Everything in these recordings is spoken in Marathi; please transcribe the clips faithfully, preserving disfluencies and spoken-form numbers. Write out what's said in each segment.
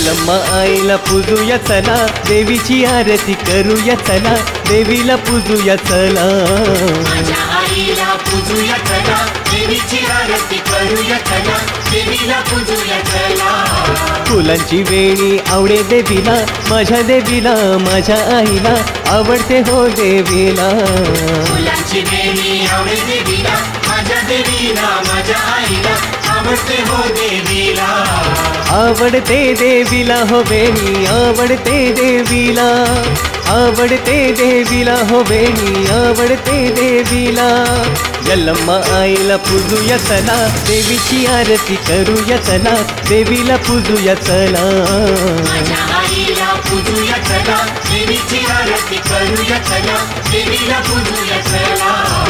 यल्लम्मा आईला पूजूया चला, देवीची आरती करूया चला, देवीला पूजूया चला. माझ्या आईला पूजूया चला, देवीची आरती करूया चला, देवीला पूजूया चला. फुलांची वेणी आवडे देवीला, माझ्या देवीला माझ्या आईला आवडते हो देवीला. फुलांची वेणी आवडे देवीला, माझ्या देवीला माझ्या आईला आवडते हो देवीला. आवडते देवीला हो वेणी, आवडते देवीला, आवडते देवीला हो वेणी, आवडते देवीला. यल्लम्मा आईला पूजूया चला, देवीची आरती करूया चला, देवीला पूजूया चला. माझ्या आईला पूजूया चला, देवीची आरती करूया चला, देवीला पूजूया चला.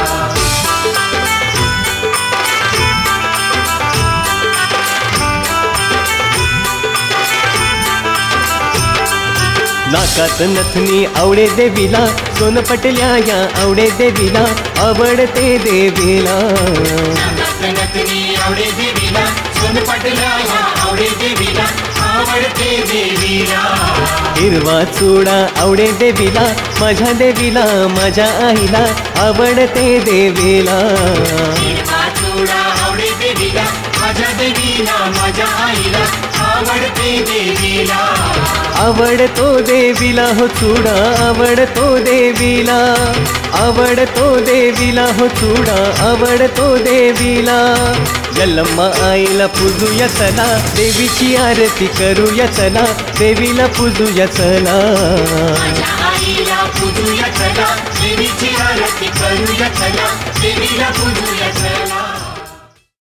नाकात नथनी आवडे देवीला, सोनपटल्या या आवडे देवीला, आवडते देवीला. नाकात नथनी आवडे देवीला, सोनपटल्या या आवडे देवीला, आवडते देवीला. हिरवा चुडा आवडे देवीला, माझ्या देवीला माझ्या आईला आवडते देवीला. हिरवा चुडा आवडे देवीला, माझ्या देवीला माझ्या आईला आवडते देवीला. आवडतो देवीला हो चुडा, आवडतो देवीला, आवडतो देवीला हो चुडा, आवडतो देवीला. यल्लम्मा आईला पूजूया चला, देवीची आरती करूया चला, देवीला पूजूया चला. माझ्या आईला पूजूया चला, देवीची आरती करूया चला, देवीला पूजूया चला.